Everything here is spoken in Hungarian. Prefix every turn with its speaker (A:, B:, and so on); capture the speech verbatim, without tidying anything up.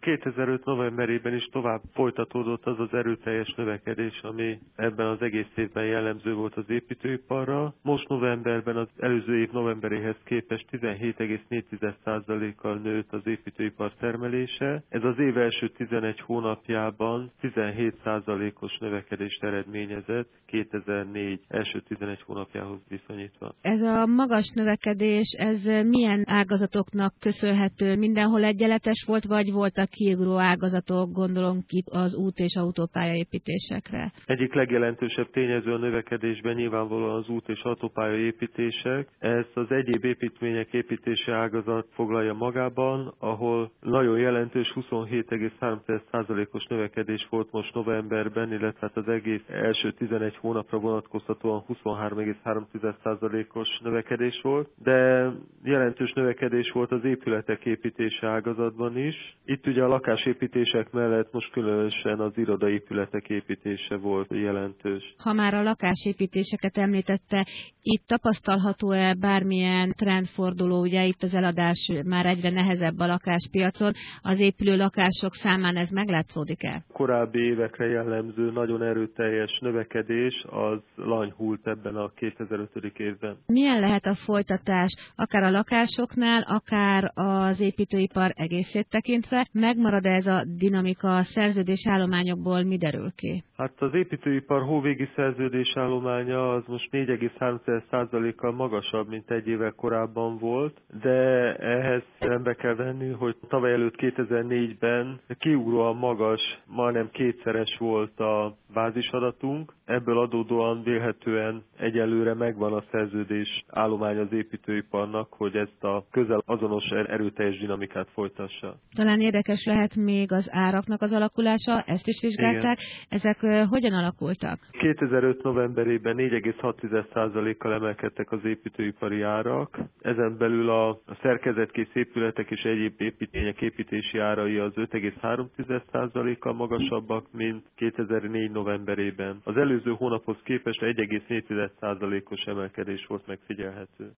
A: kétezer-öt novemberében is tovább folytatódott az az erőteljes növekedés, ami ebben az egész évben jellemző volt az építőiparra. Most novemberben az előző év novemberéhez képest tizenhét egész négy százalékkal nőtt az építőipar termelése. Ez az év első tizenegy hónapjában tizenhét százalékos növekedést eredményezett kétezer-négy első tizenegy hónapjához viszonyítva.
B: Ez a magas növekedés, ez milyen ágazatoknak köszönhető? Mindenhol egyenletes volt, vagy voltak kiugró ágazatok, gondolom itt az út- és autópályaépítésekre?
A: Egyik legjelentősebb tényező a növekedésben nyilvánvalóan az út- és autópályaépítések. Ez az egyéb építmények építési ágazat foglalja magában, ahol nagyon jelentős huszonhét egész három százalékos növekedés volt most novemberben, illetve hát az egész első tizenegy hónapra vonatkoztatóan huszonhárom egész három százalékos növekedés volt, de jelentős növekedés volt az épületek építési ágazatban is. Itt ugye a lakásépítések mellett most különösen az irodaépületek építése volt jelentős.
B: Ha már a lakásépítéseket említette, itt tapasztalható-e bármilyen trendforduló? Ugye itt az eladás már egyre nehezebb a lakáspiacon, az épülő lakások számán ez meglátszódik-e?
A: Korábbi évekre jellemző nagyon erőteljes növekedés az lanyhult ebben a kétezer-öt évben.
B: Milyen lehet a folytatás, akár a lakásoknál, akár az építőipar egészét tekintve? Megmarad ez a dinamika, a szerződésállományokból mi derül ki?
A: Hát az építőipar hóvégi szerződésállománya az most négy egész három százalékkal magasabb, mint egy évvel korábban volt, de ehhez szembe kell venni, hogy tavaly előtt kétezer-négyben kiugróan magas, majdnem kétszeres volt a bázisadatunk, ebből adódóan vélhetően egyelőre megvan a szerződés állomány az építőiparnak, hogy ezt a közel azonos erőteljes dinamikát folytassa.
B: Talán érdekes lehet még az áraknak az alakulása, ezt is vizsgálták. Igen. Ezek uh, hogyan alakultak?
A: kétezer-öt novemberében négy egész hat százalékkal emelkedtek az építőipari árak. Ezen belül a, a szerkezetkész épületek és egyéb építmények építési árai az öt egész három százalékkal magasabbak, mint kétezer-négy novemberében. Az előző hónaphoz képest egy egész négy százalékos emelkedés volt megfigyelhető.